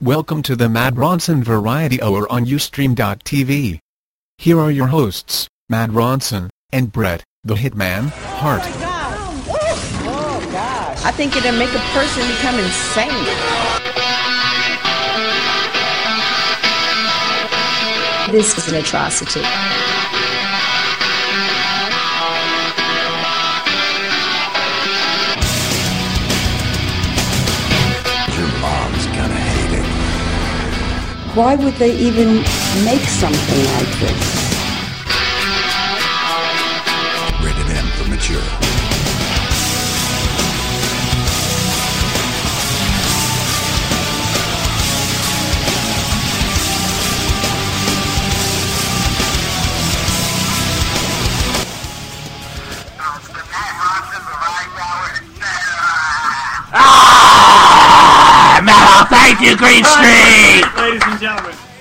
Welcome to the Matt Ronson Variety Hour on Ustream.tv. Here are your hosts, Matt Ronson, and Brett, the Hitman, Hart. Oh gosh. I think it'll make a person become insane. This is an atrocity. Your mom's gonna hate it. Why would they even make something like this? Rated M for mature. Metal, thank you, Green Street! Ladies and gentlemen,